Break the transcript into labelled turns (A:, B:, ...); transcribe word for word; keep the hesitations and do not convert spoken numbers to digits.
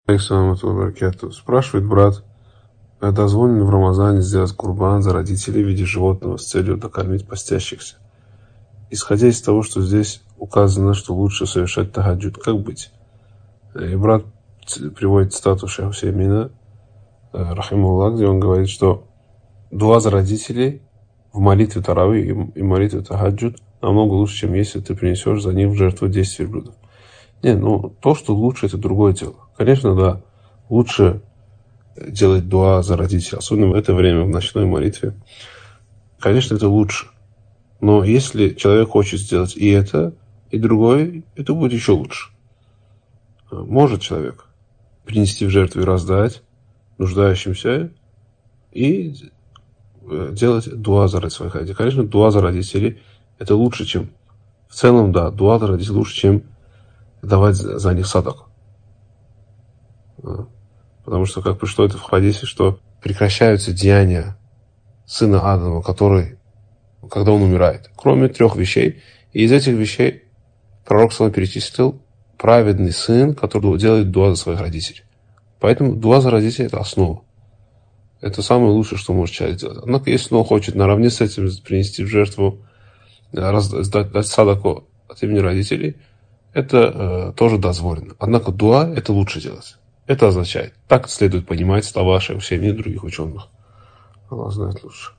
A: Спрашивает брат, дозволено в Рамазане сделать курбан за родителей в виде животного с целью докормить постящихся? Исходя из того, что здесь указано, что лучше совершать тахаджуд, как быть? И брат приводит цитату шейха Усеймина, рахимуллах, где он говорит, что дуа за родителей в молитве тарави и молитве тахаджуд намного лучше, чем если ты принесешь за них в жертву десять верблюдов. Не, ну то, что лучше, это другое дело. Конечно, да, лучше делать дуа за родителей, особенно в это время, в ночной молитве. Конечно, это лучше. Но если человек хочет сделать и это, и другое, это будет еще лучше. Может человек принести в жертву и раздать нуждающимся и делать дуа за своих родителей. Конечно, дуа за родителей это лучше, чем... В целом, да, дуа за родителей лучше, чем давать за них садаку. Потому что, как пришло это в хадисе, что прекращаются деяния сына Адама, который, когда он умирает, кроме трех вещей. И из этих вещей пророк саллаллаху алейхи перечислил праведный сын, который делает дуа за своих родителей. Поэтому дуа за родителей – это основа. Это самое лучшее, что может человек сделать. Однако, если он хочет наравне с этим принести в жертву, раздать, дать садаку от имени родителей, это э, тоже дозволено. Однако дуа – это лучше делать. Это означает, так следует понимать слова шейха Усеймина и других ученых. Аллах знает лучше.